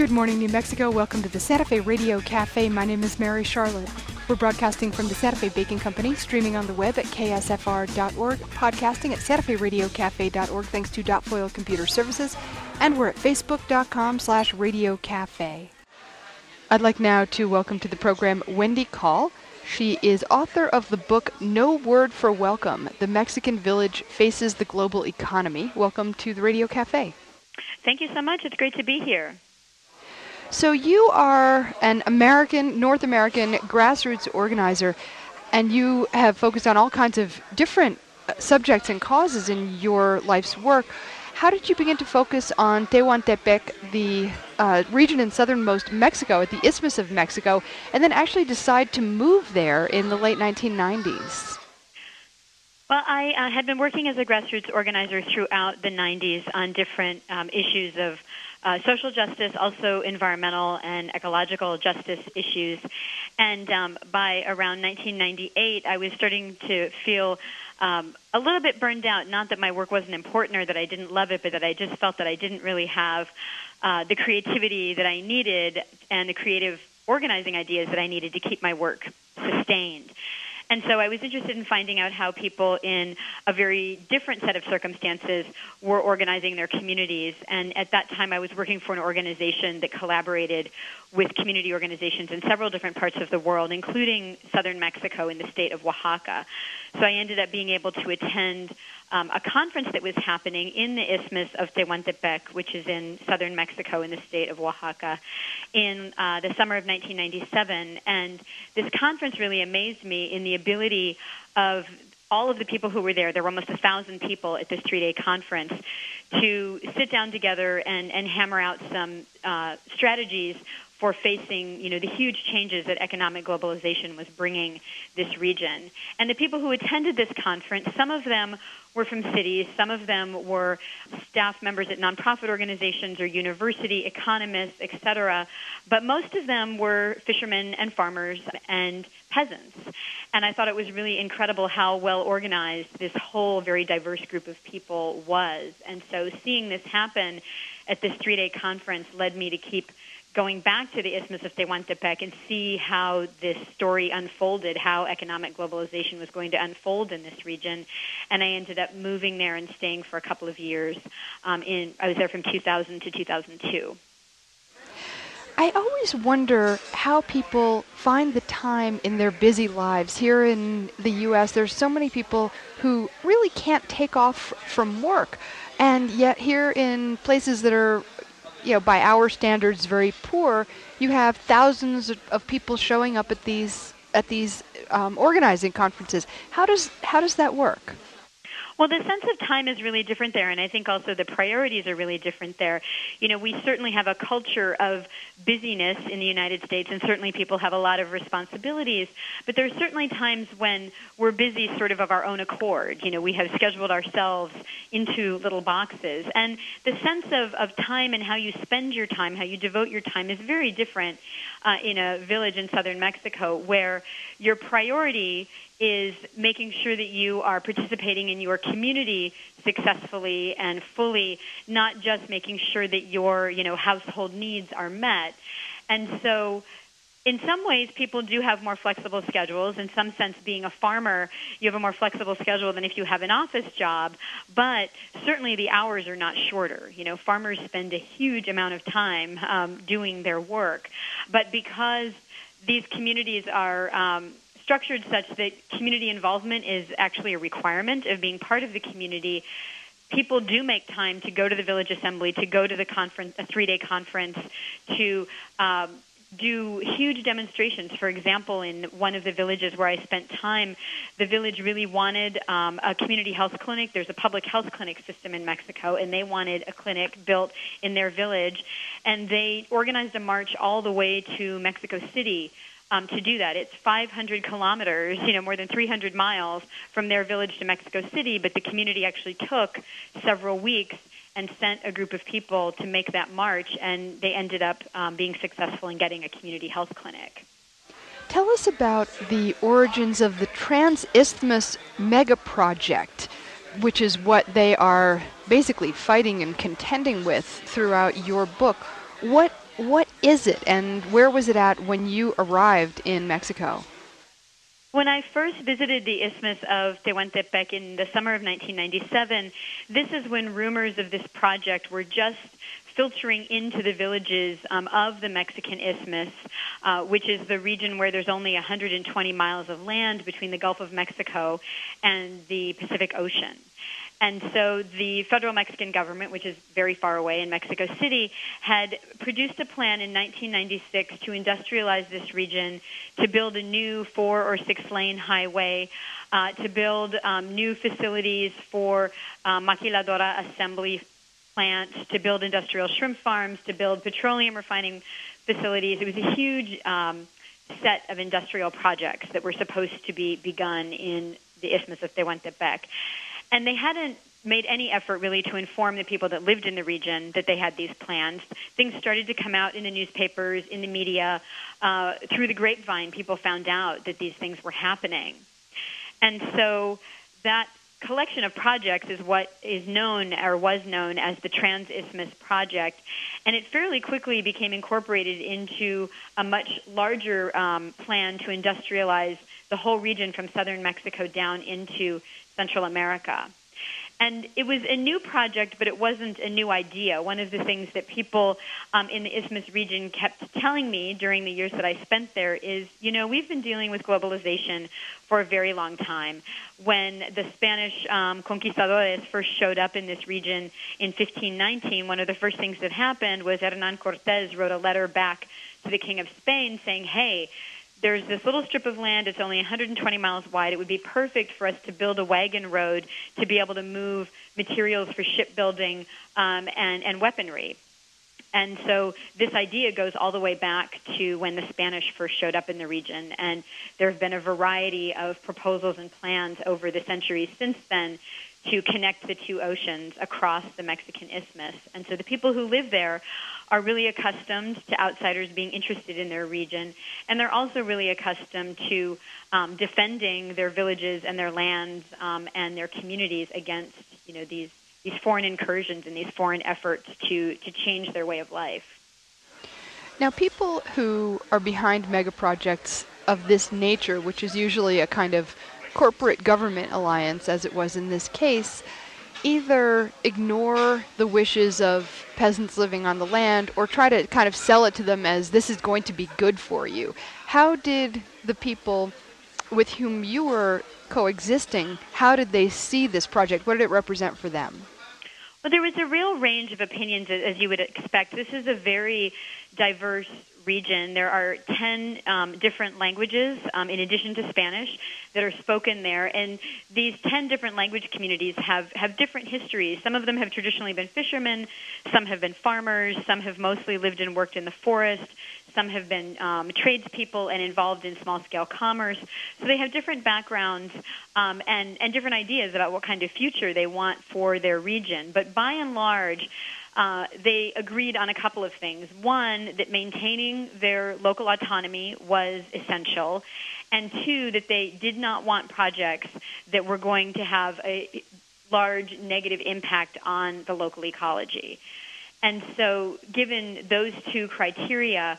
Good morning, New Mexico. Welcome to the Santa Fe Radio Cafe. My name is Mary Charlotte. We're broadcasting from the Santa Fe Baking Company, streaming on the web at ksfr.org, podcasting at santaferadiocafe.org, thanks to Dotfoil Computer Services, and we're at facebook.com/Radio Cafe. I'd like now to welcome to the program Wendy Call. She is author of the book No Word for Welcome, The Mexican Village Faces the Global Economy. Welcome to the Radio Cafe. Thank you so much. It's great to be here. So you are an North American grassroots organizer, and you have focused on all kinds of different subjects and causes in your life's work. How did you begin to focus on Tehuantepec, the region in southernmost Mexico, at the Isthmus of Mexico, and then actually decide to move there in the late 1990s? Well, I had been working as a grassroots organizer throughout the 90s on different issues of social justice, also environmental and ecological justice issues. And by around 1998, I was starting to feel a little bit burned out. Not that my work wasn't important or that I didn't love it, but that I just felt that I didn't really have the creativity that I needed and the creative organizing ideas that I needed to keep my work sustained. And so I was interested in finding out how people in a very different set of circumstances were organizing their communities. And at that time, I was working for an organization that collaborated with community organizations in several different parts of the world, including southern Mexico in the state of Oaxaca. So I ended up being able to attend a conference that was happening in the Isthmus of Tehuantepec, which is in southern Mexico in the state of Oaxaca, in the summer of 1997. And this conference really amazed me in the ability of all of the people who were there. There were almost 1,000 people at this 3-day conference to sit down together and hammer out some strategies for facing, the huge changes that economic globalization was bringing this region. And the people who attended this conference, some of them were from cities, some of them were staff members at nonprofit organizations or university economists, etc. But most of them were fishermen and farmers and peasants. And I thought it was really incredible how well organized this whole very diverse group of people was. And so seeing this happen at this 3-day conference led me to keep going back to the Isthmus of Tehuantepec and see how this story unfolded, how economic globalization was going to unfold in this region. And I ended up moving there and staying for a couple of years. I was there from 2000 to 2002. I always wonder how people find the time in their busy lives. Here in the U.S., there's so many people who really can't take off from work. And yet here in places that are by our standards, very poor, you have thousands of people showing up at these organizing conferences. How does that work? Well, the sense of time is really different there, and I think also the priorities are really different there. We certainly have a culture of busyness in the United States, and certainly people have a lot of responsibilities, but there are certainly times when we're busy sort of our own accord. We have scheduled ourselves into little boxes, and the sense of time and how you spend your time, how you devote your time is very different in a village in southern Mexico, where your priority is making sure that you are participating in your community successfully and fully, not just making sure that your, household needs are met. And so in some ways, people do have more flexible schedules. In some sense, being a farmer, you have a more flexible schedule than if you have an office job. But certainly the hours are not shorter. Farmers spend a huge amount of time doing their work. But because these communities are structured such that community involvement is actually a requirement of being part of the community, people do make time to go to the village assembly, to go to the conference, a 3-day conference, to do huge demonstrations. For example, in one of the villages where I spent time, the village really wanted a community health clinic. There's a public health clinic system in Mexico, and they wanted a clinic built in their village. And they organized a march all the way to Mexico City to do that. It's 500 kilometers, more than 300 miles from their village to Mexico City, but the community actually took several weeks and sent a group of people to make that march, and they ended up being successful in getting a community health clinic. Tell us about the origins of the Trans-Isthmus Mega Project, which is what they are basically fighting and contending with throughout your book. What What is it, and where was it at when you arrived in Mexico? When I first visited the Isthmus of Tehuantepec in the summer of 1997, this is when rumors of this project were just filtering into the villages of the Mexican Isthmus, which is the region where there's only 120 miles of land between the Gulf of Mexico and the Pacific Ocean. And so the federal Mexican government, which is very far away in Mexico City, had produced a plan in 1996 to industrialize this region, to build a new 4 or 6 lane highway, to build new facilities for maquiladora assembly plants, to build industrial shrimp farms, to build petroleum refining facilities. It was a huge set of industrial projects that were supposed to be begun in the Isthmus of Tehuantepec. And they hadn't made any effort really to inform the people that lived in the region that they had these plans. Things started to come out in the newspapers, in the media. Through the grapevine, people found out that these things were happening. And so that collection of projects is what is known or was known as the Trans-Isthmus Project. And it fairly quickly became incorporated into a much larger plan to industrialize the whole region from southern Mexico down into Central America. And it was a new project, but it wasn't a new idea. One of the things that people in the Isthmus region kept telling me during the years that I spent there is, you know, we've been dealing with globalization for a very long time. When the Spanish conquistadores first showed up in this region in 1519, one of the first things that happened was Hernán Cortés wrote a letter back to the King of Spain saying, hey, there's this little strip of land. It's only 120 miles wide. It would be perfect for us to build a wagon road to be able to move materials for shipbuilding and weaponry. And so this idea goes all the way back to when the Spanish first showed up in the region. And there have been a variety of proposals and plans over the centuries since then to connect the two oceans across the Mexican Isthmus. And so the people who live there are really accustomed to outsiders being interested in their region, and they're also really accustomed to defending their villages and their lands and their communities against, you know, these foreign incursions and these foreign efforts to change their way of life. Now, people who are behind mega projects of this nature, which is usually a kind of corporate government alliance, as it was in this case, either ignore the wishes of peasants living on the land or try to kind of sell it to them as this is going to be good for you. How did the people with whom you were coexisting, how did they see this project? What did it represent for them? Well, there was a real range of opinions, as you would expect. This is a very diverse region. There are 10 different languages, in addition to Spanish, that are spoken there. And these 10 different language communities have different histories. Some of them have traditionally been fishermen. Some have been farmers. Some have mostly lived and worked in the forest. Some have been tradespeople and involved in small-scale commerce. So they have different backgrounds and different ideas about what kind of future they want for their region. But by and large, they agreed on a couple of things. One, that maintaining their local autonomy was essential. And two, that they did not want projects that were going to have a large negative impact on the local ecology. And so given those two criteria,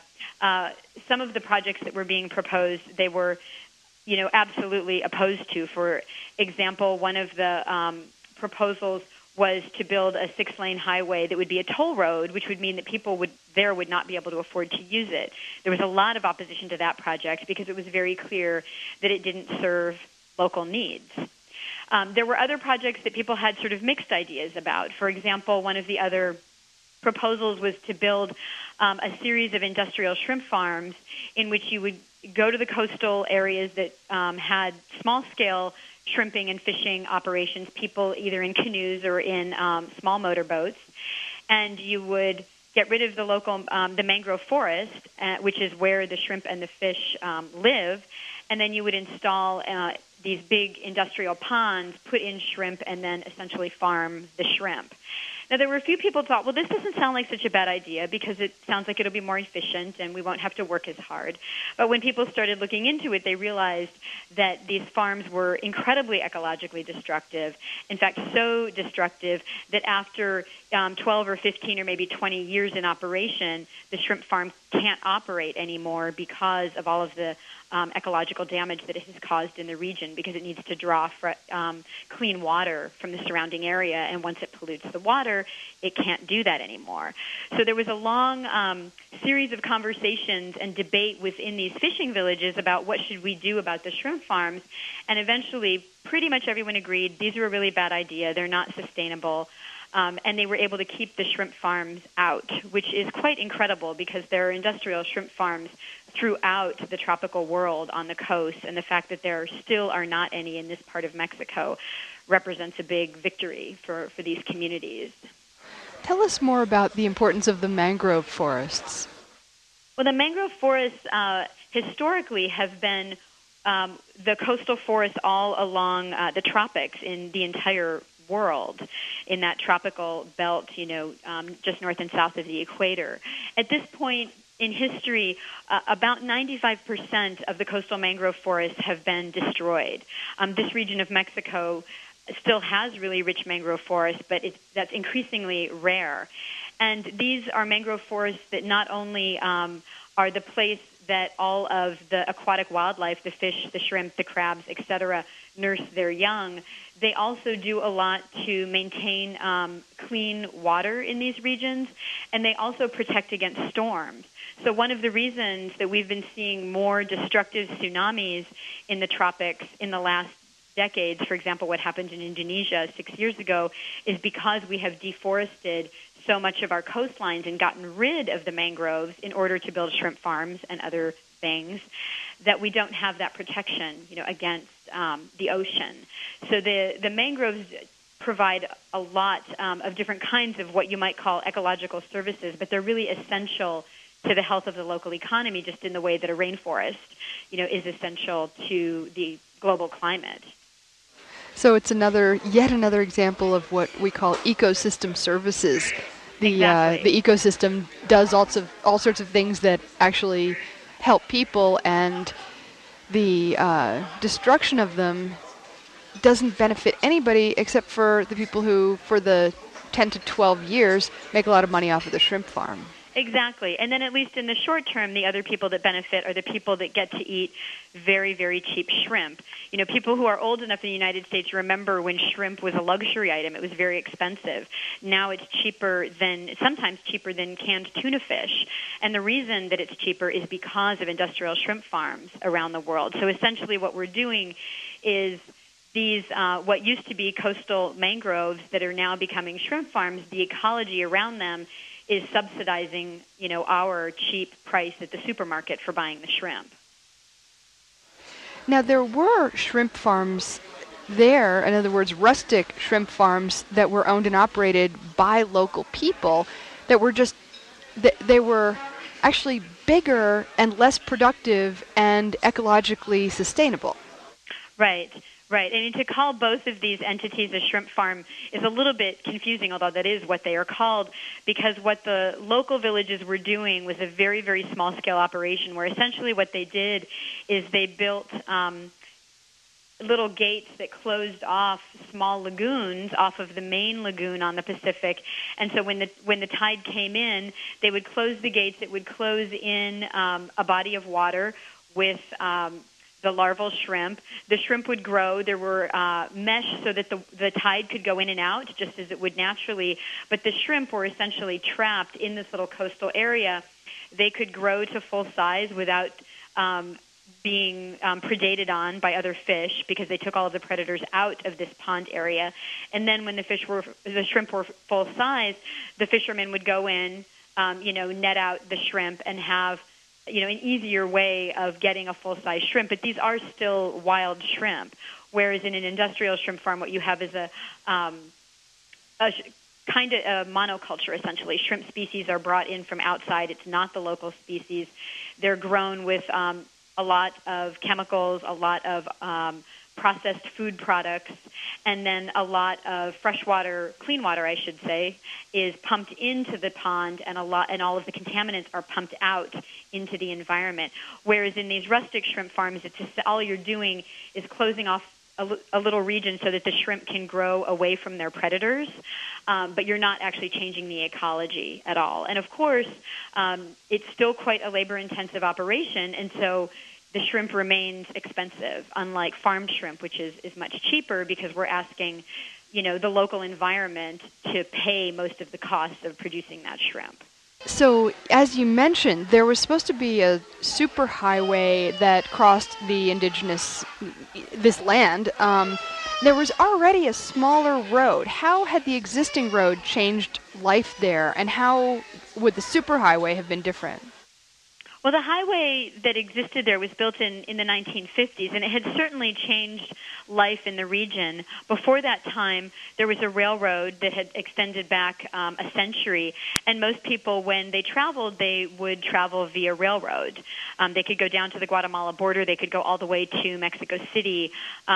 some of the projects that were being proposed, they were, you know, absolutely opposed to. For example, one of the proposals was to build a 6-lane highway that would be a toll road, which would mean that people would not be able to afford to use it. There was a lot of opposition to that project because it was very clear that it didn't serve local needs. There were other projects that people had sort of mixed ideas about. For example, one of the other proposals was to build a series of industrial shrimp farms in which you would go to the coastal areas that had small-scale shrimping and fishing operations, people either in canoes or in small motorboats, and you would get rid of the local, the mangrove forest, which is where the shrimp and the fish live, and then you would install these big industrial ponds, put in shrimp, and then essentially farm the shrimp. Now, there were a few people who thought, well, this doesn't sound like such a bad idea because it sounds like it'll be more efficient and we won't have to work as hard. But when people started looking into it, they realized that these farms were incredibly ecologically destructive. In fact, so destructive that after 12 or 15 or maybe 20 years in operation, the shrimp farm can't operate anymore because of all of the ecological damage that it has caused in the region, because it needs to draw clean water from the surrounding area, and once it pollutes the water, it can't do that anymore. So there was a long series of conversations and debate within these fishing villages about what should we do about the shrimp farms, and eventually pretty much everyone agreed these are a really bad idea, they're not sustainable. And they were able to keep the shrimp farms out, which is quite incredible because there are industrial shrimp farms throughout the tropical world on the coast, and the fact that there still are not any in this part of Mexico represents a big victory for these communities. Tell us more about the importance of the mangrove forests. Well, the mangrove forests historically have been the coastal forests all along the tropics in the entire world, in that tropical belt, just north and south of the equator. At this point in history, about 95% of the coastal mangrove forests have been destroyed. This region of Mexico still has really rich mangrove forests, but that's increasingly rare. And these are mangrove forests that not only are the place that all of the aquatic wildlife, the fish, the shrimp, the crabs, etc., nurse their young, they also do a lot to maintain clean water in these regions, and they also protect against storms. So one of the reasons that we've been seeing more destructive tsunamis in the tropics in the last decades, for example, what happened in Indonesia 6 years ago, is because we have deforested so much of our coastlines and gotten rid of the mangroves in order to build shrimp farms and other things, that we don't have that protection, against the ocean. So the mangroves provide a lot of different kinds of what you might call ecological services, but they're really essential to the health of the local economy, just in the way that a rainforest, is essential to the global climate. So it's yet another example of what we call ecosystem services. Exactly. The ecosystem does all sorts of things that actually help people, and the destruction of them doesn't benefit anybody except for the people who, for the 10 to 12 years, make a lot of money off of the shrimp farm. Exactly. And then at least in the short term, the other people that benefit are the people that get to eat very, very cheap shrimp. People who are old enough in the United States remember when shrimp was a luxury item. It was very expensive. Now it's sometimes cheaper than canned tuna fish. And the reason that it's cheaper is because of industrial shrimp farms around the world. So essentially what we're doing is these, what used to be coastal mangroves that are now becoming shrimp farms, the ecology around them is subsidizing, our cheap price at the supermarket for buying the shrimp. Now, there were shrimp farms there, in other words, rustic shrimp farms that were owned and operated by local people that were they were actually bigger and less productive and ecologically sustainable. Right. Right. I mean, to call both of these entities a shrimp farm is a little bit confusing, although that is what they are called, because what the local villages were doing was a very, very small-scale operation where essentially what they did is they built little gates that closed off small lagoons off of the main lagoon on the Pacific. And so when the tide came in, they would close the gates. It would close in a body of water with the larval shrimp. The shrimp would grow. There were mesh so that the tide could go in and out just as it would naturally. But the shrimp were essentially trapped in this little coastal area. They could grow to full size without being predated on by other fish because they took all of the predators out of this pond area. And then when the shrimp were full size, the fishermen would go in, net out the shrimp and have an easier way of getting a full-size shrimp. But these are still wild shrimp, whereas in an industrial shrimp farm, what you have is a kind of a monoculture, essentially. Shrimp species are brought in from outside. It's not the local species. They're grown with a lot of chemicals, a lot of processed food products, and then a lot of freshwater, clean water, I should say, is pumped into the pond, and all of the contaminants are pumped out into the environment. Whereas in these rustic shrimp farms, it's just all you're doing is closing off a little region so that the shrimp can grow away from their predators, but you're not actually changing the ecology at all. And of course, it's still quite a labor-intensive operation, and so the shrimp remains expensive, unlike farmed shrimp, which is much cheaper because we're asking, the local environment to pay most of the costs of producing that shrimp. So, as you mentioned, there was supposed to be a superhighway that crossed this land. There was already a smaller road. How had the existing road changed life there, and how would the superhighway have been different? Well, the highway that existed there was built in the 1950s, and it had certainly changed life in the region. Before that time, there was a railroad that had extended back a century, and most people, when they traveled, they would travel via railroad. They could go down to the Guatemala border. They could go all the way to Mexico City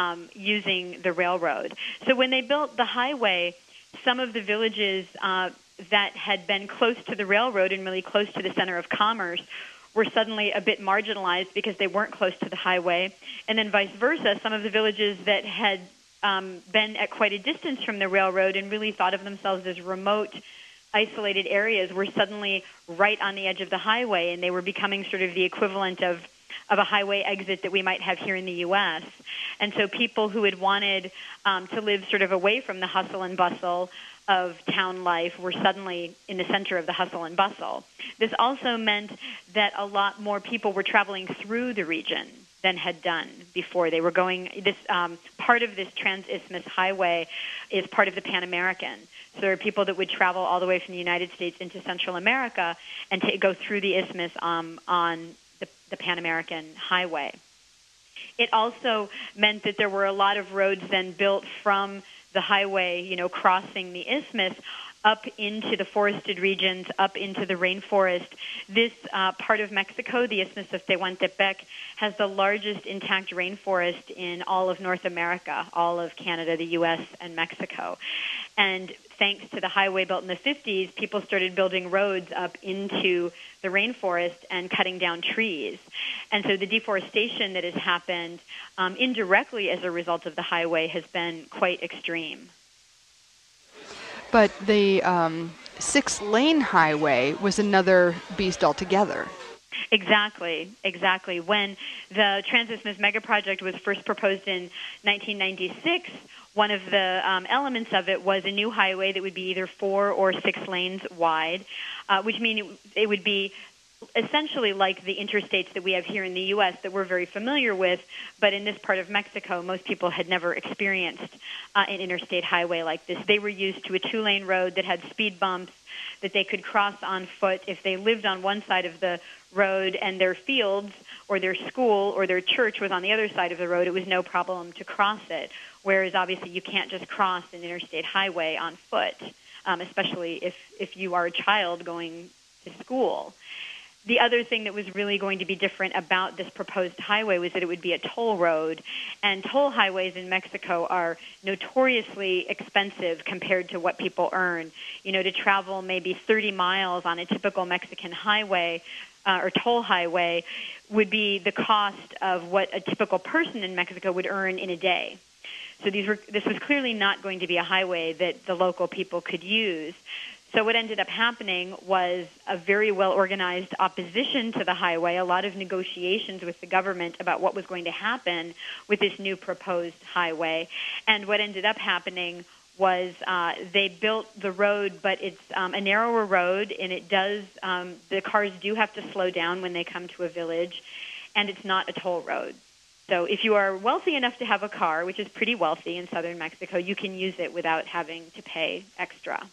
using the railroad. So when they built the highway, some of the villages that had been close to the railroad and really close to the center of commerce were suddenly a bit marginalized because they weren't close to the highway. And then vice versa, some of the villages that had been at quite a distance from the railroad and really thought of themselves as remote, isolated areas were suddenly right on the edge of the highway, and they were becoming sort of the equivalent of a highway exit that we might have here in the U.S. And so people who had wanted to live sort of away from the hustle and bustle of town life were suddenly in the center of the hustle and bustle. This also meant that a lot more people were traveling through the region than had done before. They were going, this part of this Trans-Isthmus Highway is part of the Pan American. So there are people that would travel all the way from the United States into Central America and go through the isthmus on the Pan American Highway. It also meant that there were a lot of roads then built from the highway, crossing the isthmus up into the forested regions, up into the rainforest. This part of Mexico, the Isthmus of Tehuantepec, has the largest intact rainforest in all of North America, all of Canada, the U.S., and Mexico. And thanks to the highway built in the 50s, people started building roads up into the rainforest and cutting down trees. And so the deforestation that has happened indirectly as a result of the highway has been quite extreme. But the 6-lane highway was another beast altogether. Exactly. When the Trans-Isthmus Megaproject was first proposed in 1996, one of the elements of it was a new highway that would be either 4 or 6 lanes wide, which means it would be essentially like the interstates that we have here in the U.S. that we're very familiar with, but in this part of Mexico, most people had never experienced an interstate highway like this. They were used to a 2-lane road that had speed bumps that they could cross on foot. If they lived on one side of the road and their fields or their school or their church was on the other side of the road, it was no problem to cross it, whereas obviously you can't just cross an interstate highway on foot, especially if you are a child going to school. The other thing that was really going to be different about this proposed highway was that it would be a toll road, and toll highways in Mexico are notoriously expensive compared to what people earn. To travel maybe 30 miles on a typical Mexican highway or toll highway would be the cost of what a typical person in Mexico would earn in a day. So this was clearly not going to be a highway that the local people could use. So what ended up happening was a very well-organized opposition to the highway, a lot of negotiations with the government about what was going to happen with this new proposed highway. And what ended up happening was they built the road, but it's a narrower road, and the cars do have to slow down when they come to a village, and it's not a toll road. So if you are wealthy enough to have a car, which is pretty wealthy in southern Mexico, you can use it without having to pay extra.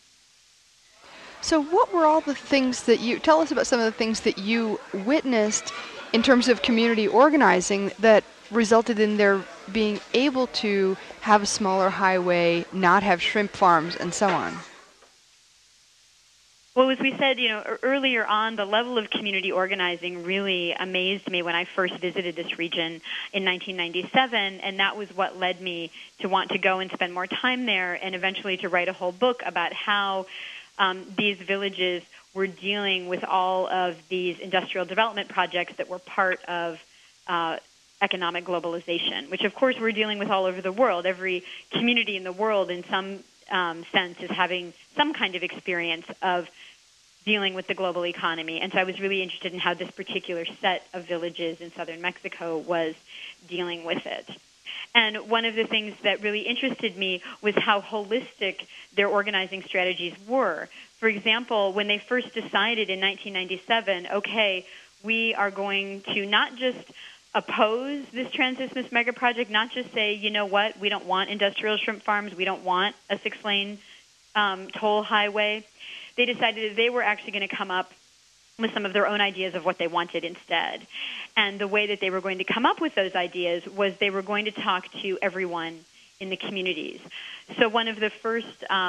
So what were all the things tell us about some of the things that you witnessed in terms of community organizing that resulted in their being able to have a smaller highway, not have shrimp farms, and so on? Well, as we said, earlier on, the level of community organizing really amazed me when I first visited this region in 1997, and that was what led me to want to go and spend more time there, and eventually to write a whole book about how these villages were dealing with all of these industrial development projects that were part of economic globalization, which of course we're dealing with all over the world. Every community in the world, in some sense, is having some kind of experience of dealing with the global economy. And so I was really interested in how this particular set of villages in southern Mexico was dealing with it. And one of the things that really interested me was how holistic their organizing strategies were. For example, when they first decided in 1997, okay, we are going to not just oppose this Transisthmus megaproject, not just say, you know what, we don't want industrial shrimp farms, we don't want a 6-lane toll highway. They decided that they were actually going to come up with some of their own ideas of what they wanted instead. And the way that they were going to come up with those ideas was they were going to talk to everyone in the communities. So one of the first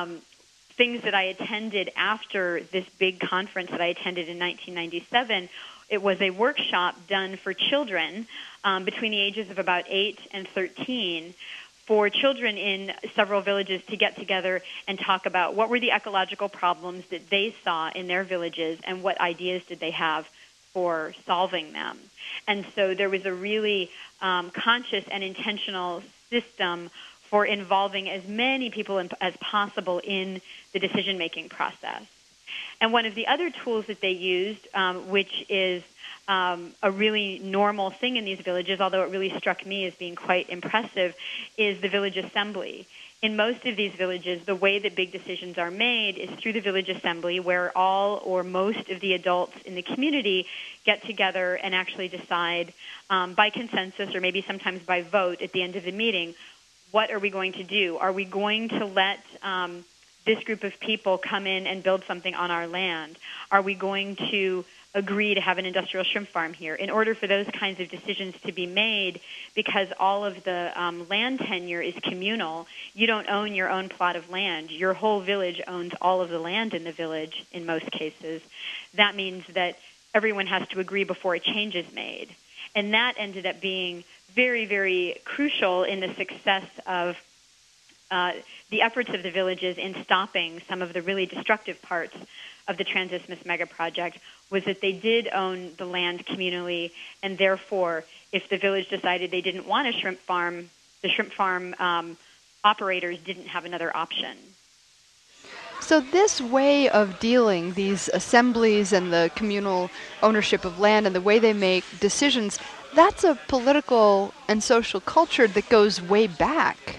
things that I attended after this big conference that I attended in 1997, it was a workshop done for children between the ages of about 8 and 13 for children in several villages to get together and talk about what were the ecological problems that they saw in their villages and what ideas did they have for solving them. And so there was a really conscious and intentional system for involving as many people as possible in the decision-making process. And one of the other tools that they used, which is a really normal thing in these villages, although it really struck me as being quite impressive, is the village assembly. In most of these villages, the way that big decisions are made is through the village assembly, where all or most of the adults in the community get together and actually decide by consensus or maybe sometimes by vote at the end of the meeting, what are we going to do? Are we going to let this group of people come in and build something on our land? Are we going to agree to have an industrial shrimp farm here? In order for those kinds of decisions to be made, because all of the land tenure is communal, you don't own your own plot of land. Your whole village owns all of the land in the village in most cases. That means that everyone has to agree before a change is made. And that ended up being very, very crucial in the success of the efforts of the villages in stopping some of the really destructive parts of the Transisthmus megaproject, was that they did own the land communally, and therefore, if the village decided they didn't want a shrimp farm, the shrimp farm operators didn't have another option. So this way of dealing, these assemblies and the communal ownership of land and the way they make decisions, that's a political and social culture that goes way back.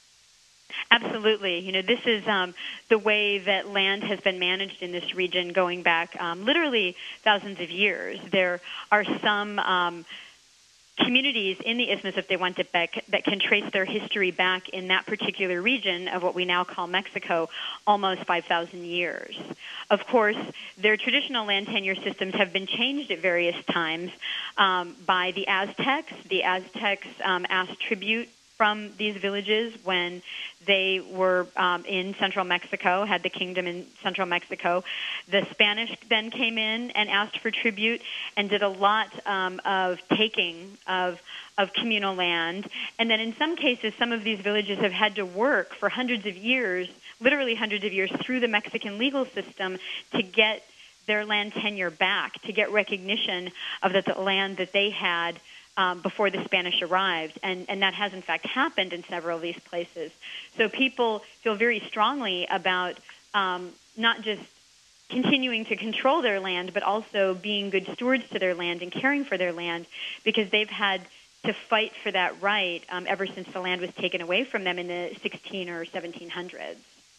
Absolutely. This is the way that land has been managed in this region going back literally thousands of years. There are some communities in the Isthmus of Tehuantepec that can trace their history back in that particular region of what we now call Mexico almost 5,000 years. Of course, their traditional land tenure systems have been changed at various times by the Aztecs. The Aztecs asked tribute from these villages when they were in central Mexico, had the kingdom in central Mexico. The Spanish then came in and asked for tribute and did a lot of taking of communal land. And then in some cases, some of these villages have had to work for hundreds of years, literally hundreds of years, through the Mexican legal system to get their land tenure back, to get recognition of the land that they had before the Spanish arrived, and that has in fact happened in several of these places. So people feel very strongly about not just continuing to control their land, but also being good stewards to their land and caring for their land, because they've had to fight for that right ever since the land was taken away from them in the 16 or 1700s.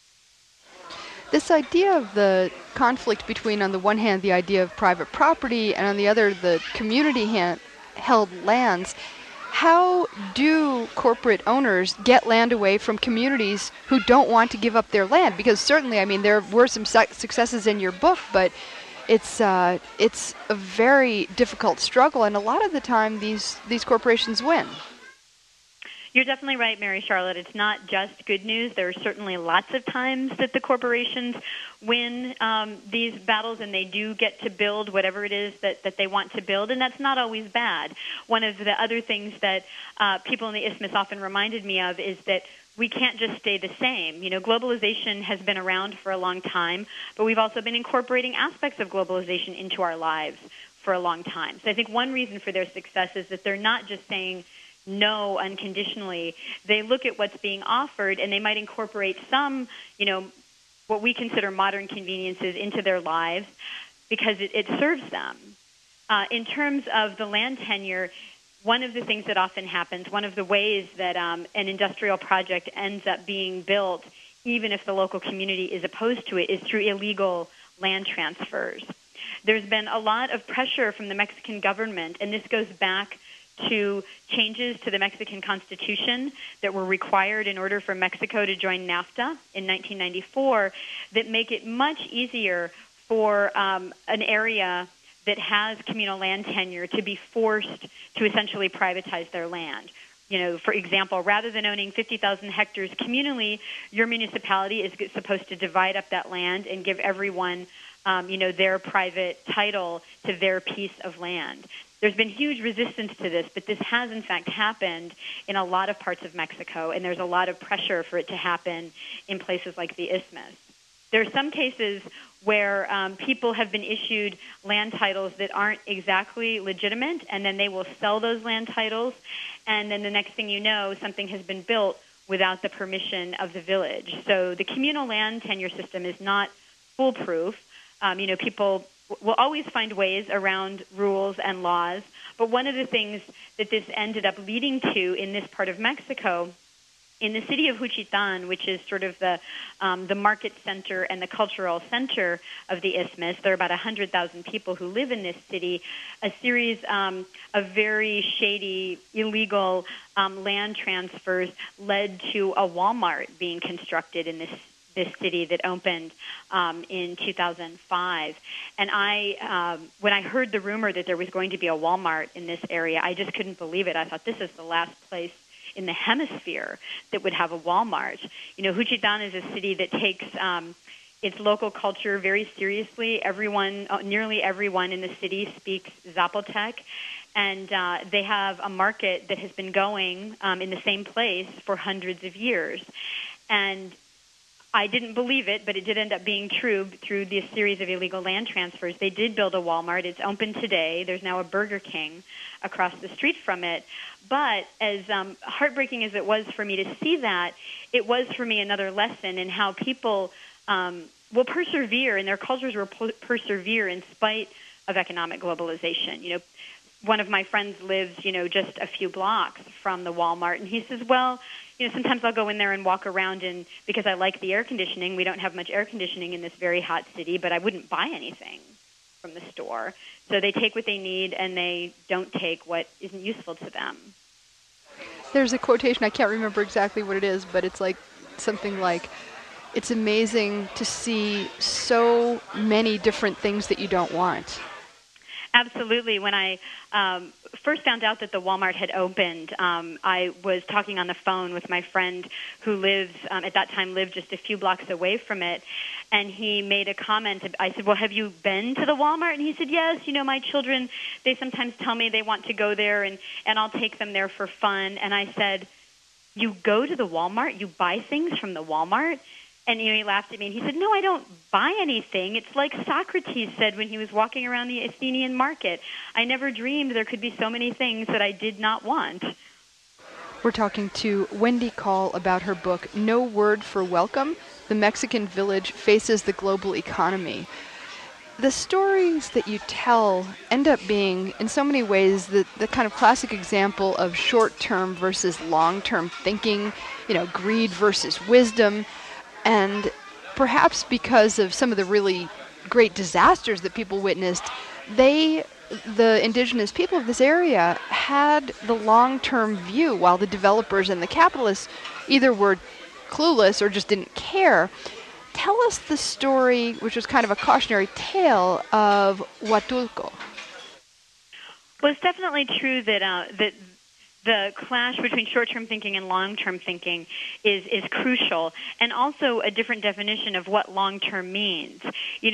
This idea of the conflict between, on the one hand, the idea of private property, and on the other, the community-held lands, how do corporate owners get land away from communities who don't want to give up their land? Because certainly, I mean, there were some successes in your book, but it's a very difficult struggle, and a lot of the time these corporations win. You're definitely right, Mary Charlotte. It's not just good news. There are certainly lots of times that the corporations win these battles and they do get to build whatever it is that they want to build, and that's not always bad. One of the other things that people in the Isthmus often reminded me of is that we can't just stay the same. You know, globalization has been around for a long time, but we've also been incorporating aspects of globalization into our lives for a long time. So I think one reason for their success is that they're not just saying no unconditionally. They look at what's being offered and they might incorporate some, you know, what we consider modern conveniences into their lives because it serves them. In terms of the land tenure, one of the things that often happens, one of the ways that an industrial project ends up being built, even if the local community is opposed to it, is through illegal land transfers. There's been a lot of pressure from the Mexican government, and this goes back to changes to the Mexican Constitution that were required in order for Mexico to join NAFTA in 1994 that make it much easier for an area that has communal land tenure to be forced to essentially privatize their land. You know, for example, rather than owning 50,000 hectares communally, your municipality is supposed to divide up that land and give everyone, you know, their private title to their piece of land. There's been huge resistance to this, but this has, in fact, happened in a lot of parts of Mexico, and there's a lot of pressure for it to happen in places like the Isthmus. There are some cases where people have been issued land titles that aren't exactly legitimate, and then they will sell those land titles, and then the next thing you know, something has been built without the permission of the village. So the communal land tenure system is not foolproof. You know, people will always find ways around rules and laws, but one of the things that this ended up leading to in this part of Mexico, in the city of Juchitán, which is sort of the market center and the cultural center of the Isthmus, there are about 100,000 people who live in this city. A series of very shady, illegal land transfers led to a Walmart being constructed in this city that opened in 2005. And when I heard the rumor that there was going to be a Walmart in this area, I just couldn't believe it. I thought, this is the last place in the hemisphere that would have a Walmart. You know, Juchitán is a city that takes its local culture very seriously. Nearly everyone in the city speaks Zapotec, and they have a market that has been going in the same place for hundreds of years. And I didn't believe it, but it did end up being true through this series of illegal land transfers. They did build a Walmart. It's open today. There's now a Burger King across the street from it. But as heartbreaking as it was for me to see that, it was for me another lesson in how people will persevere and their cultures will persevere in spite of economic globalization. You know, one of my friends lives, you know, just a few blocks from the Walmart, and he says, well, you know, sometimes I'll go in there and walk around, and because I like the air conditioning, we don't have much air conditioning in this very hot city, but I wouldn't buy anything from the store. So they take what they need, and they don't take what isn't useful to them. There's a quotation, I can't remember exactly what it is, but it's like something like, it's amazing to see so many different things that you don't want. Absolutely. When I first found out that the Walmart had opened, I was talking on the phone with my friend who lives, at that time lived just a few blocks away from it, and he made a comment. I said, well, have you been to the Walmart? And he said, yes, you know, my children, they sometimes tell me they want to go there, and I'll take them there for fun. And I said, you go to the Walmart? You buy things from the Walmart? And, you know, he laughed at me, and he said, no, I don't buy anything. It's like Socrates said when he was walking around the Athenian market. I never dreamed there could be so many things that I did not want. We're talking to Wendy Call about her book, No Word for Welcome, The Mexican Village Faces the Global Economy. The stories that you tell end up being, in so many ways, the kind of classic example of short-term versus long-term thinking, you know, greed versus wisdom. And perhaps because of some of the really great disasters that people witnessed, the indigenous people of this area had the long-term view, while the developers and the capitalists either were clueless or just didn't care. Tell us the story, which was kind of a cautionary tale, of Huatulco. Well, it's definitely true that the clash between short-term thinking and long-term thinking is crucial, and also a different definition of what long-term means.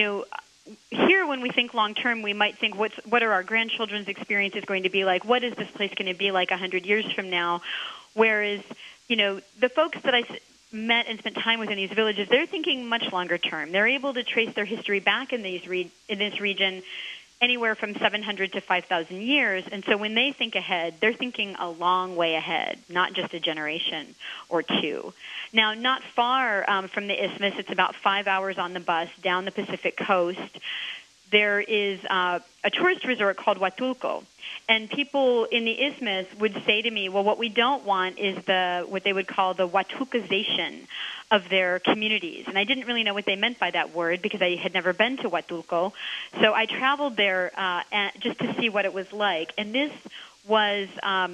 Here, when we think long-term, we might think, what are our grandchildren's experiences going to be like? What is this place going to be like 100 years from now? Whereas, the folks that I met and spent time with in these villages, they're thinking much longer term. They're able to trace their history back in this region anywhere from 700 to 5,000 years. And so when they think ahead, they're thinking a long way ahead, not just a generation or two. Now, not far from the Isthmus, it's about 5 hours on the bus down the Pacific coast, there is a tourist resort called Huatulco. And people in the Isthmus would say to me, well, what we don't want is what they would call the Huatulcization of their communities. And I didn't really know what they meant by that word because I had never been to Huatulco. So I traveled there just to see what it was like. And this was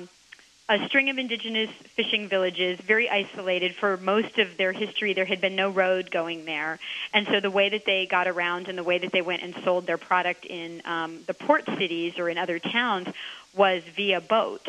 a string of indigenous fishing villages, very isolated. For most of their history, there had been no road going there. And so the way that they got around and the way that they went and sold their product in the port cities or in other towns was via boat.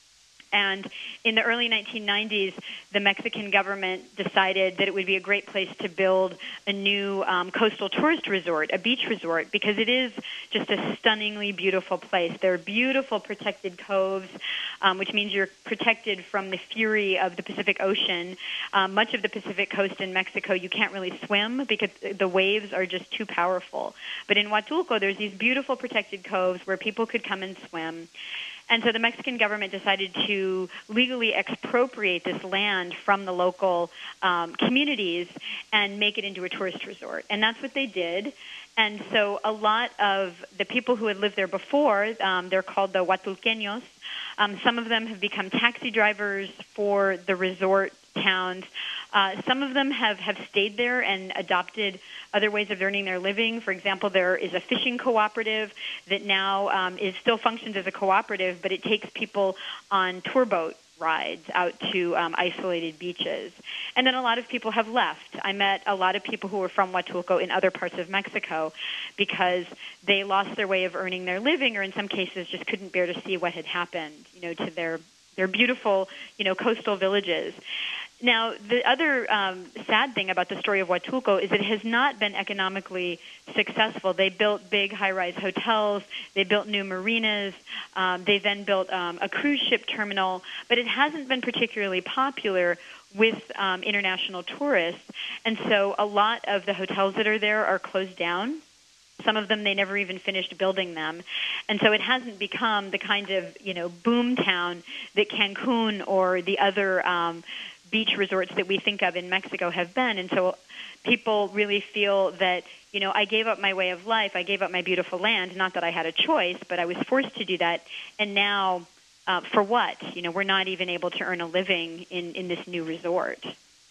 And in the early 1990s, the Mexican government decided that it would be a great place to build a new coastal tourist resort, a beach resort, because it is just a stunningly beautiful place. There are beautiful protected coves, which means you're protected from the fury of the Pacific Ocean. Much of the Pacific coast in Mexico, you can't really swim because the waves are just too powerful. But in Huatulco, there's these beautiful protected coves where people could come and swim. And so the Mexican government decided to legally expropriate this land from the local communities and make it into a tourist resort. And that's what they did. And so a lot of the people who had lived there before, they're called the Huatulqueños. Some of them have become taxi drivers for the resort towns. Some of them have stayed there and adopted other ways of earning their living. For example, there is a fishing cooperative that now still functions as a cooperative, but it takes people on tour boat rides out to isolated beaches. And then a lot of people have left. I met a lot of people who were from Huatulco in other parts of Mexico because they lost their way of earning their living, or in some cases just couldn't bear to see what had happened, to their beautiful, coastal villages. Now, the other sad thing about the story of Huatulco is it has not been economically successful. They built big high-rise hotels. They built new marinas. They then built a cruise ship terminal. But it hasn't been particularly popular with international tourists. And so a lot of the hotels that are there are closed down. Some of them, they never even finished building them. And so it hasn't become the kind of, boom town that Cancun or the other beach resorts that we think of in Mexico have been. And so people really feel that, I gave up my way of life. I gave up my beautiful land. Not that I had a choice, but I was forced to do that. And now, for what? We're not even able to earn a living in this new resort.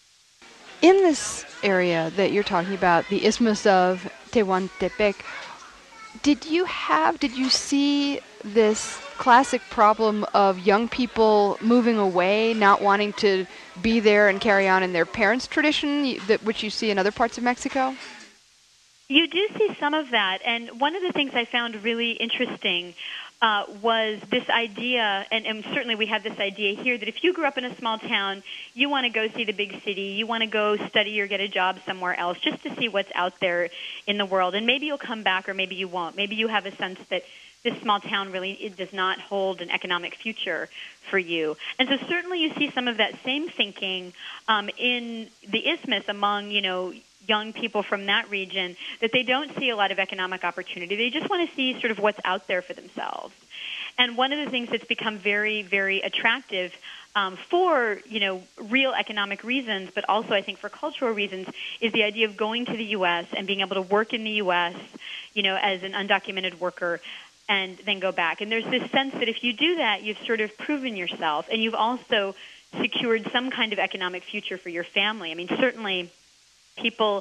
In this area that you're talking about, the Isthmus of Tehuantepec, did you see this classic problem of young people moving away, not wanting to be there and carry on in their parents' tradition, which you see in other parts of Mexico? You do see some of that, and one of the things I found really interesting was this idea, and certainly we have this idea here, that if you grew up in a small town, you want to go see the big city, you want to go study or get a job somewhere else just to see what's out there in the world, and maybe you'll come back or maybe you won't. Maybe you have a sense that this small town it does not hold an economic future for you. And so certainly you see some of that same thinking in the Isthmus among, young people from that region, that they don't see a lot of economic opportunity. They just want to see sort of what's out there for themselves. And one of the things that's become very, very attractive for, real economic reasons, but also I think for cultural reasons, is the idea of going to the U.S. and being able to work in the U.S., as an undocumented worker, and then go back. And there's this sense that if you do that, you've sort of proven yourself, and you've also secured some kind of economic future for your family. I mean, certainly people,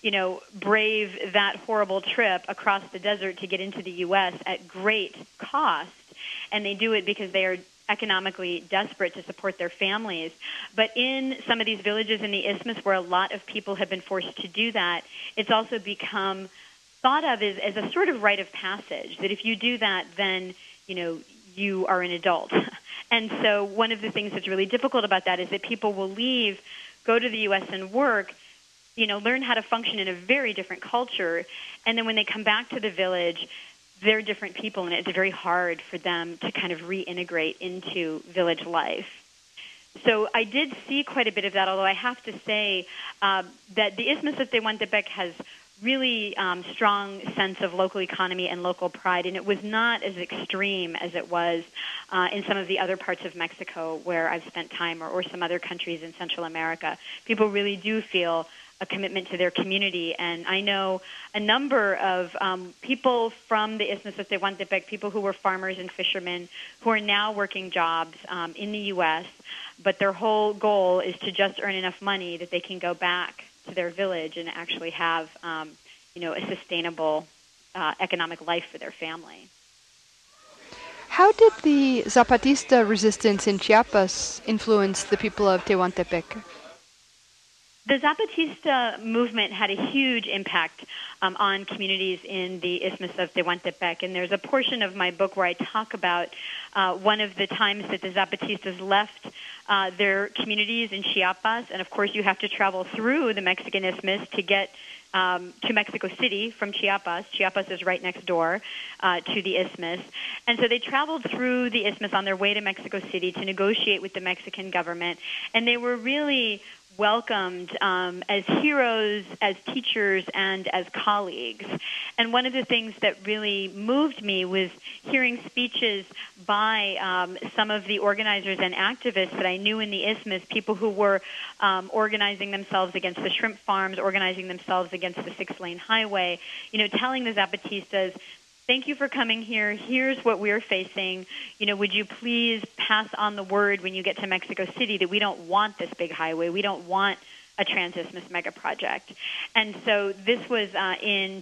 brave that horrible trip across the desert to get into the U.S. at great cost, and they do it because they are economically desperate to support their families. But in some of these villages in the Isthmus where a lot of people have been forced to do that, it's also become thought of as a sort of rite of passage, that if you do that, then, you are an adult. And so one of the things that's really difficult about that is that people will leave, go to the U.S. and work, learn how to function in a very different culture, and then when they come back to the village, they're different people, and it's very hard for them to kind of reintegrate into village life. So I did see quite a bit of that, although I have to say that the Isthmus of Tehuantepec has really strong sense of local economy and local pride, and it was not as extreme as it was in some of the other parts of Mexico where I've spent time, or some other countries in Central America. People really do feel a commitment to their community, and I know a number of people from the Isthmus of Tehuantepec, people who were farmers and fishermen, who are now working jobs in the U.S., but their whole goal is to just earn enough money that they can go back to their village and actually have, a sustainable economic life for their family. How did the Zapatista resistance in Chiapas influence the people of Tehuantepec? The Zapatista movement had a huge impact on communities in the Isthmus of Tehuantepec, and there's a portion of my book where I talk about one of the times that the Zapatistas left their communities in Chiapas, and of course you have to travel through the Mexican Isthmus to get to Mexico City from Chiapas. Chiapas is right next door to the Isthmus. And so they traveled through the Isthmus on their way to Mexico City to negotiate with the Mexican government, and they were really welcomed as heroes, as teachers, and as colleagues. And one of the things that really moved me was hearing speeches by some of the organizers and activists that I knew in the Isthmus, people who were organizing themselves against the shrimp farms, organizing themselves against the 6-lane highway, telling the Zapatistas, thank you for coming here. Here's what we're facing. Would you please pass on the word when you get to Mexico City that we don't want this big highway. We don't want a Trans-Isthmus mega project. And so this was in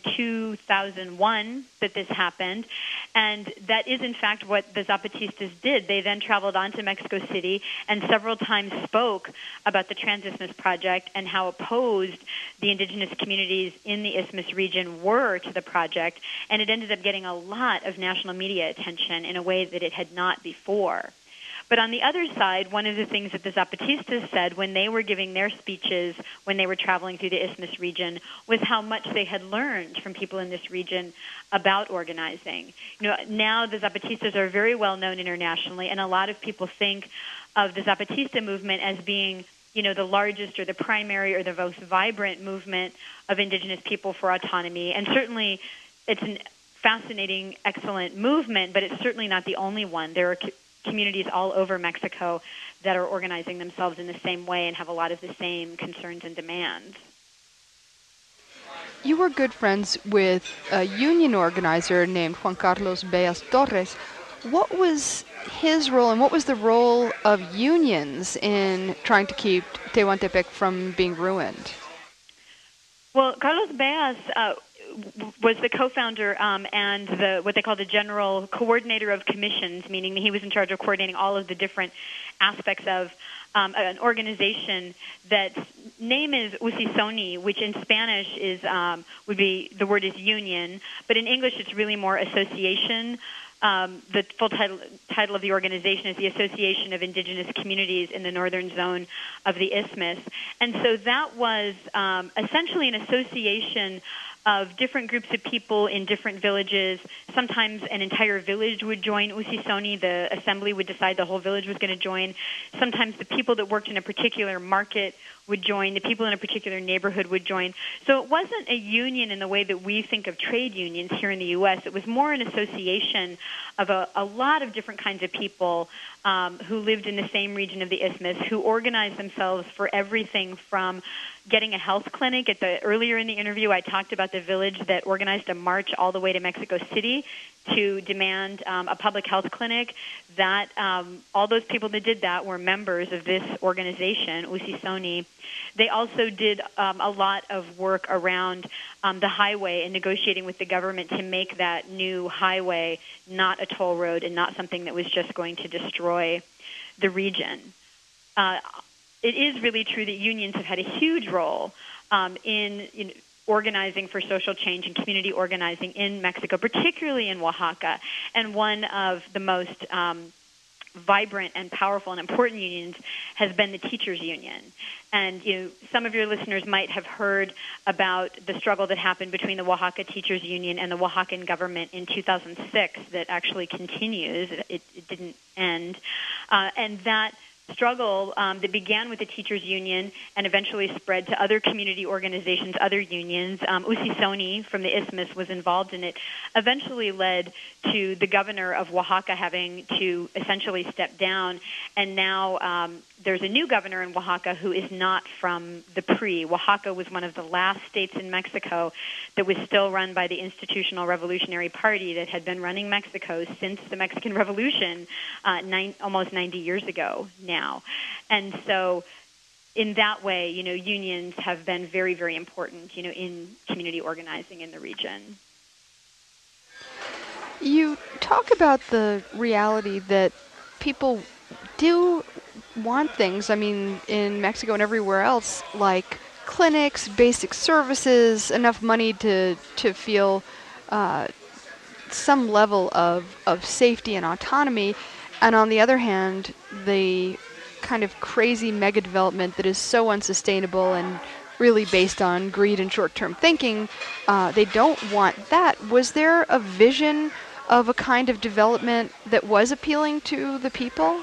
2001 that this happened. And that is, in fact, what the Zapatistas did. They then traveled on to Mexico City and several times spoke about the Trans-Isthmus project and how opposed the indigenous communities in the Isthmus region were to the project. And it ended up getting a lot of national media attention in a way that it had not before. But on the other side, one of the things that the Zapatistas said when they were giving their speeches, when they were traveling through the Isthmus region, was how much they had learned from people in this region about organizing. Now the Zapatistas are very well known internationally, and a lot of people think of the Zapatista movement as being, the largest or the primary or the most vibrant movement of indigenous people for autonomy. And certainly it's a fascinating, excellent movement, but it's certainly not the only one. There are communities all over Mexico that are organizing themselves in the same way and have a lot of the same concerns and demands. You were good friends with a union organizer named Juan Carlos Beas Torres. What was his role, and what was the role of unions in trying to keep Tehuantepec from being ruined? Well, Carlos Beas was the co-founder and what they call the general coordinator of commissions, meaning that he was in charge of coordinating all of the different aspects of an organization that's name is Usisoni, which in Spanish is would be, the word is union, but in English it's really more association. The full title of the organization is the Association of Indigenous Communities in the Northern Zone of the Isthmus. And so that was essentially an association of different groups of people in different villages. Sometimes an entire village would join Usisoni. The assembly would decide the whole village was going to join. Sometimes the people that worked in a particular market would join. The people in a particular neighborhood would join. So it wasn't a union in the way that we think of trade unions here in the U.S. It was more an association of a lot of different kinds of people who lived in the same region of the Isthmus, who organized themselves for everything from getting a health clinic. Earlier in the interview, I talked about the village that organized a march all the way to Mexico City to demand a public health clinic. That all those people that did that were members of this organization, Usisoni. They also did a lot of work around the highway and negotiating with the government to make that new highway not a toll road and not something that was just going to destroy the region. It is really true that unions have had a huge role in organizing for social change and community organizing in Mexico, particularly in Oaxaca. And one of the most vibrant and powerful and important unions has been the teachers union. And some of your listeners might have heard about the struggle that happened between the Oaxaca Teachers Union and the Oaxacan government in 2006 that actually continues. It didn't end. And that struggle that began with the teachers union and eventually spread to other community organizations, other unions. Usisoni from the Isthmus was involved in it, eventually led to the governor of Oaxaca having to essentially step down. And now there's a new governor in Oaxaca who is not from the PRI. Oaxaca was one of the last states in Mexico that was still run by the Institutional Revolutionary Party that had been running Mexico since the Mexican Revolution almost 90 years ago now. And so in that way, unions have been very, very important, in community organizing in the region. You talk about the reality that people do want things, in Mexico and everywhere else, like clinics, basic services, enough money to feel some level of safety and autonomy. And on the other hand, the kind of crazy mega development that is so unsustainable and really based on greed and short-term thinking, they don't want that. Was there a vision of a kind of development that was appealing to the people?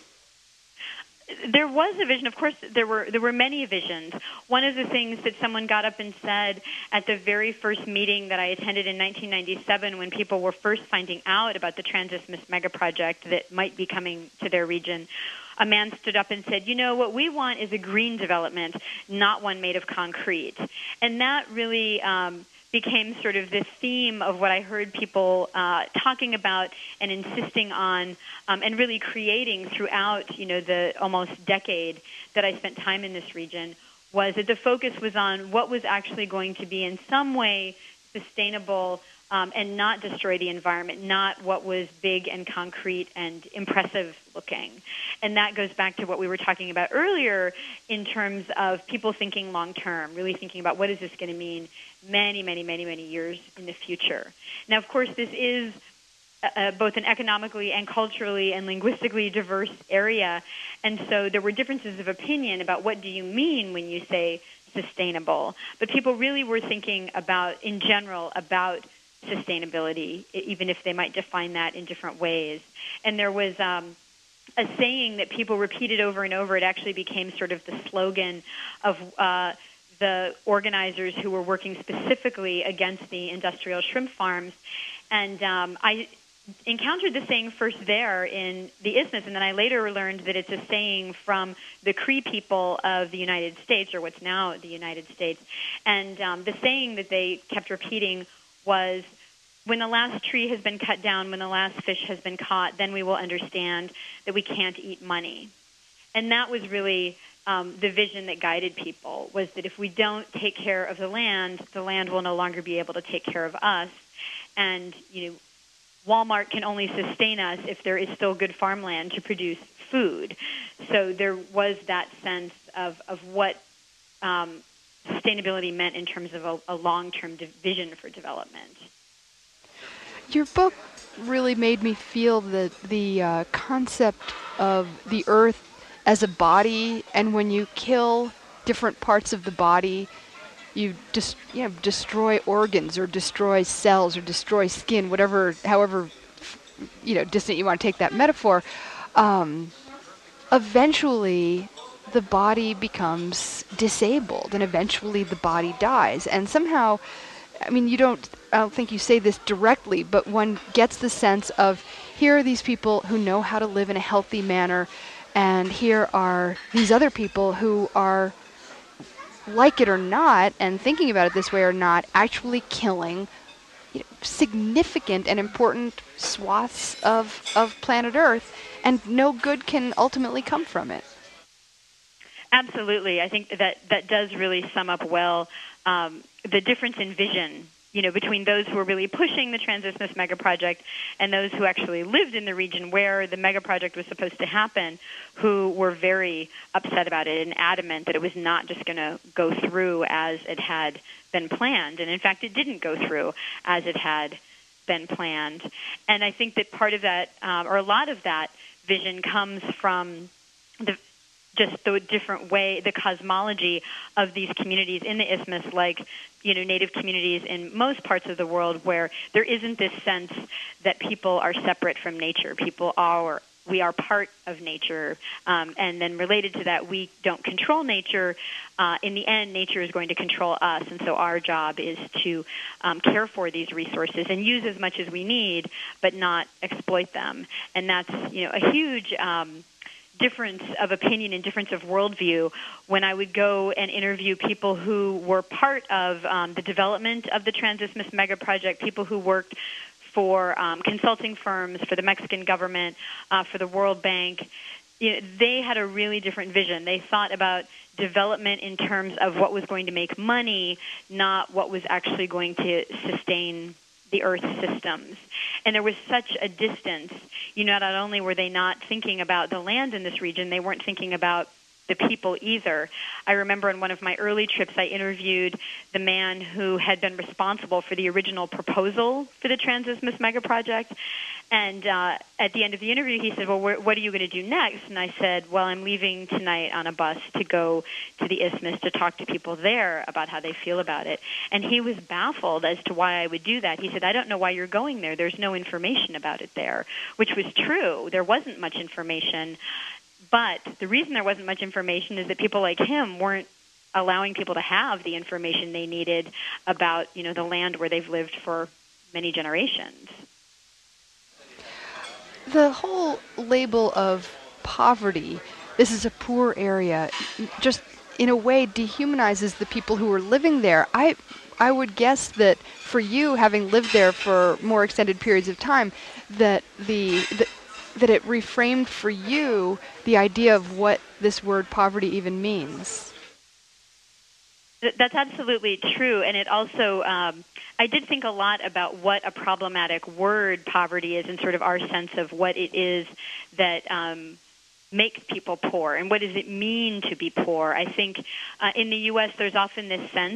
There was a vision. Of course, there were many visions. One of the things that someone got up and said at the very first meeting that I attended in 1997 when people were first finding out about the Trans-Isthmus mega project that might be coming to their region, a man stood up and said, what we want is a green development, not one made of concrete. And that really became sort of this theme of what I heard people talking about and insisting on and really creating throughout, the almost decade that I spent time in this region, was that the focus was on what was actually going to be in some way sustainable and not destroy the environment, not what was big and concrete and impressive looking. And that goes back to what we were talking about earlier in terms of people thinking long term, really thinking about what is this going to mean many, many, many, many years in the future. Now, of course, this is both an economically and culturally and linguistically diverse area. And so there were differences of opinion about what do you mean when you say sustainable. But people really were thinking about, in general, about sustainability, even if they might define that in different ways. And there was a saying that people repeated over and over. It actually became sort of the slogan of the organizers who were working specifically against the industrial shrimp farms. And I encountered the saying first there in the Isthmus, and then I later learned that it's a saying from the Cree people of the United States, or what's now the United States. And the saying that they kept repeating was, when the last tree has been cut down, when the last fish has been caught, then we will understand that we can't eat money. And that was really the vision that guided people, was that if we don't take care of the land will no longer be able to take care of us. And, Walmart can only sustain us if there is still good farmland to produce food. So there was that sense of what sustainability meant in terms of a long-term vision for development. Your book really made me feel the concept of the earth as a body, and when you kill different parts of the body, you destroy organs or destroy cells or destroy skin, however distant you want to take that metaphor. Eventually the body becomes disabled, and eventually the body dies. And somehow, I don't think you say this directly, but one gets the sense of, here are these people who know how to live in a healthy manner, and here are these other people who are, like it or not, and thinking about it this way or not, actually killing significant and important swaths of planet Earth, and no good can ultimately come from it. Absolutely. I think that does really sum up well the difference in vision between those who were really pushing the Transisthmus megaproject and those who actually lived in the region where the megaproject was supposed to happen, who were very upset about it and adamant that it was not just going to go through as it had been planned. And in fact, it didn't go through as it had been planned. And I think that part of that, or a lot of that vision comes from just the different way, the cosmology of these communities in the isthmus, like native communities in most parts of the world, where there isn't this sense that people are separate from nature. We are part of nature, and then related to that, we don't control nature. In the end, nature is going to control us, and so our job is to care for these resources and use as much as we need, but not exploit them. And that's a huge difference of opinion and difference of worldview when I would go and interview people who were part of the development of the Transisthmus megaproject, people who worked for consulting firms, for the Mexican government, for the World Bank. They had a really different vision. They thought about development in terms of what was going to make money, not what was actually going to sustain the Earth systems. And there was such a distance. Not only were they not thinking about the land in this region, they weren't thinking about the people either. I remember on one of my early trips, I interviewed the man who had been responsible for the original proposal for the Transisthmus megaproject. And at the end of the interview, he said, well, what are you going to do next? And I said, well, I'm leaving tonight on a bus to go to the isthmus to talk to people there about how they feel about it. And he was baffled as to why I would do that. He said, I don't know why you're going there. There's no information about it there, which was true. There wasn't much information. But the reason there wasn't much information is that people like him weren't allowing people to have the information they needed about, the land where they've lived for many generations. The whole label of poverty, this is a poor area, just in a way dehumanizes the people who are living there. I would guess that for you, having lived there for more extended periods of time, that that it reframed for you the idea of what this word poverty even means. That's absolutely true, and it also, I did think a lot about what a problematic word poverty is and sort of our sense of what it is that makes people poor and what does it mean to be poor. I think in the U.S. there's often this sense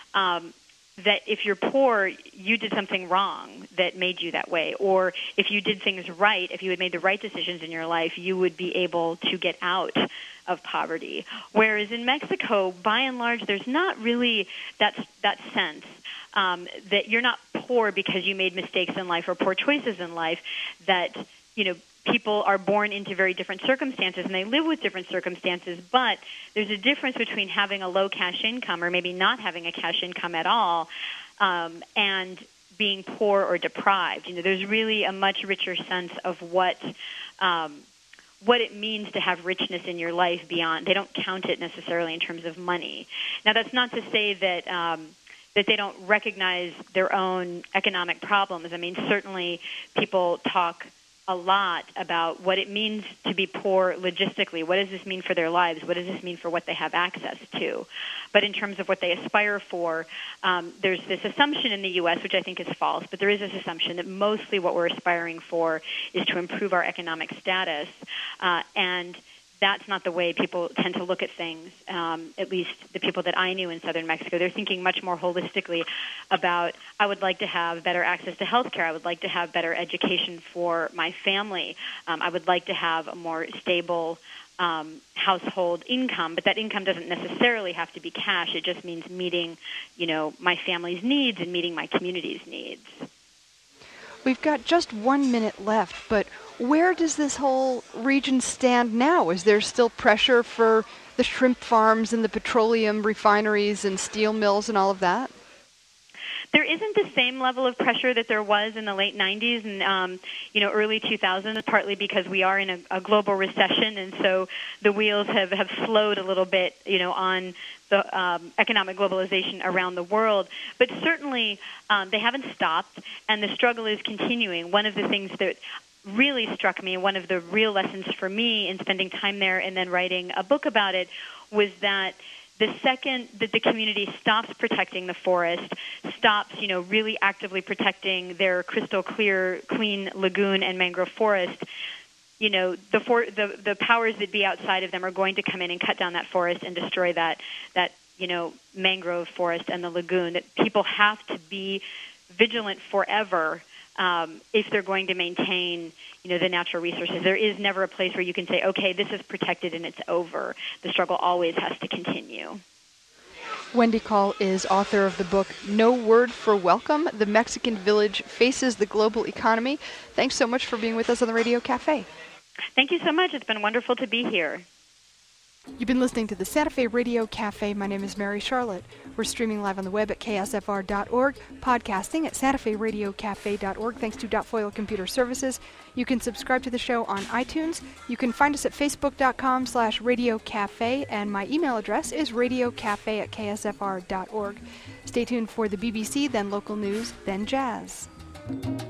that if you're poor, you did something wrong that made you that way. Or if you did things right, if you had made the right decisions in your life, you would be able to get out of poverty. Whereas in Mexico, by and large, there's not really that sense that you're not poor because you made mistakes in life or poor choices in life, that, people are born into very different circumstances and they live with different circumstances, but there's a difference between having a low cash income or maybe not having a cash income at all and being poor or deprived. There's really a much richer sense of what it means to have richness in your life beyond. They don't count it necessarily in terms of money. Now, that's not to say that that they don't recognize their own economic problems. I mean, certainly people talk a lot about what it means to be poor logistically. What does this mean for their lives? What does this mean for what they have access to? But in terms of what they aspire for, there's this assumption in the U.S., which I think is false, but there is this assumption that mostly what we're aspiring for is to improve our economic status, and that's not the way people tend to look at things, at least the people that I knew in southern Mexico. They're thinking much more holistically about, I would like to have better access to health care. I would like to have better education for my family. I would like to have a more stable household income, but that income doesn't necessarily have to be cash. It just means meeting, my family's needs and meeting my community's needs. We've got just 1 minute left, but where does this whole region stand now? Is there still pressure for the shrimp farms and the petroleum refineries and steel mills and all of that? There isn't the same level of pressure that there was in the late 90s and early 2000s, partly because we are in a global recession, and so the wheels have slowed a little bit, on the economic globalization around the world. But certainly they haven't stopped, and the struggle is continuing. One of the things that really struck me, one of the real lessons for me in spending time there and then writing a book about it, was that the second that the community stops protecting the forest, stops, really actively protecting their crystal clear, clean lagoon and mangrove forest, the powers that be outside of them are going to come in and cut down that forest and destroy that mangrove forest and the lagoon. That people have to be vigilant forever if they're going to maintain, the natural resources. There is never a place where you can say, okay, this is protected and it's over. The struggle always has to continue. Wendy Call is author of the book No Word for Welcome, The Mexican Village Faces the Global Economy. Thanks so much for being with us on the Radio Cafe. Thank you so much. It's been wonderful to be here. You've been listening to the Santa Fe Radio Cafe. My name is Mary Charlotte. We're streaming live on the web at ksfr.org, podcasting at santaferadiocafe.org, thanks to Dotfoil Computer Services. You can subscribe to the show on iTunes. You can find us at facebook.com/radiocafe, and my email address is radiocafe@ksfr.org. Stay tuned for the BBC, then local news, then jazz.